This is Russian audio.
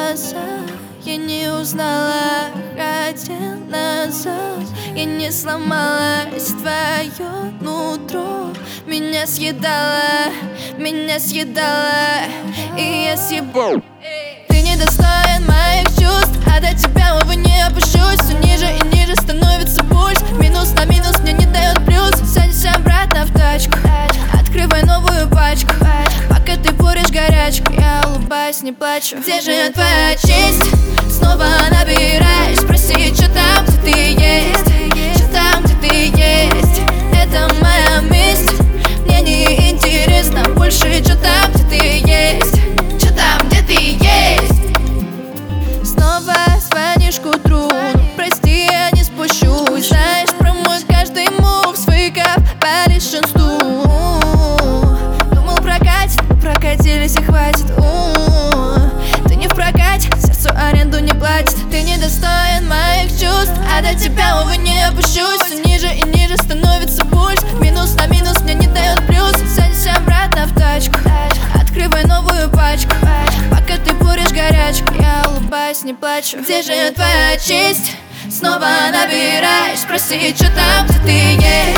глаза я не узнала, хотел назад. Я не сломалась, твое нутро меня съедала, и я съебу. Ты недостоин моих чувств, а до тебя, увы, не опущусь. Все ниже и ниже становится пульс. Минус на минус мне не дает плюс. Садись обратно в тачку, открывай новую пачку. Пока ты куришь горячку, я улыбаюсь, не плачу. Где же твоя честь? Снова набираешь, спроси, что там, где ты есть. Что там, где ты есть. Это моя месть. Мне не интересно больше, что там, где ты есть. Что там, где ты есть. Снова звонишь к утру, прости, я не спущусь. Знаешь про мой каждый мув, свыков по большинству. Думал, прокатит, прокатились и хватит. Ты не в прокате, сердцу аренду не платит. Ты недостоин моих чувств, а до тебя, увы, не опущусь. Все ниже и ниже становится пульс. Минус на минус мне не дает плюс. Садись обратно в тачку, открывай новую пачку. Пока ты куришь горячку, я улыбаюсь, не плачу. Где же твоя честь? Снова набираешь, спроси, что там, где ты есть.